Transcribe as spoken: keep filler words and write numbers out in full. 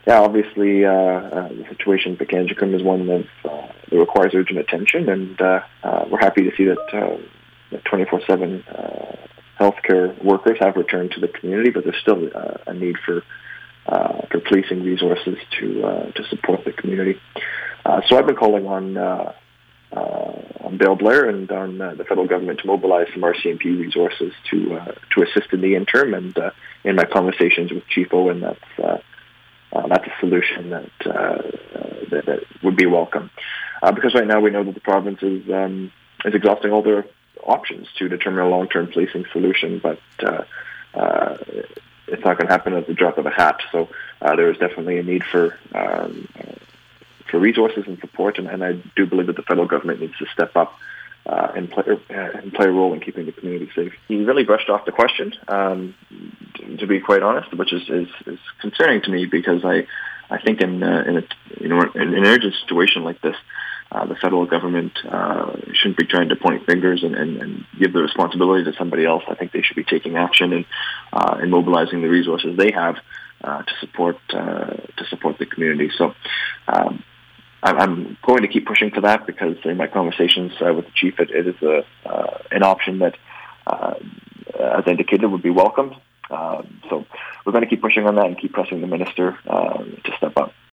yeah, obviously, uh, uh, the situation at Pikangikum is one that, uh, that requires urgent attention, and uh, uh, we're happy to see that uh, twenty-four seven uh, healthcare workers have returned to the community, but there's still uh, a need for uh, for policing resources to uh, to support the community. Uh, so I've been calling on uh, uh, on Bill Blair and on uh, the federal government to mobilize some R C M P resources to uh, to assist in the interim. And uh, in my conversations with Chief Owen, that's uh, uh, that's a solution that, uh, uh, that that would be welcome. Uh, because right now we know that the province is um, is exhausting all their options to determine a long-term policing solution, but uh, uh, it's not going to happen at the drop of a hat. So uh, there is definitely a need for um, for resources and support, and, and I do believe that the federal government needs to step up uh, and play uh, and play a role in keeping the community safe. He really brushed off the question, um, to, to be quite honest, which is, is, is concerning to me, because I I think in uh, in a you know in an urgent situation like this, Uh, the federal government uh, shouldn't be trying to point fingers and, and, and give the responsibility to somebody else. I think they should be taking action and uh, and mobilizing the resources they have uh, to support uh, to support the community. So um, I'm going to keep pushing for that, because in my conversations uh, with the chief, it, it is a uh, an option that, uh, as indicated, would be welcomed. Uh, so we're going to keep pushing on that and keep pressing the minister uh, to step up.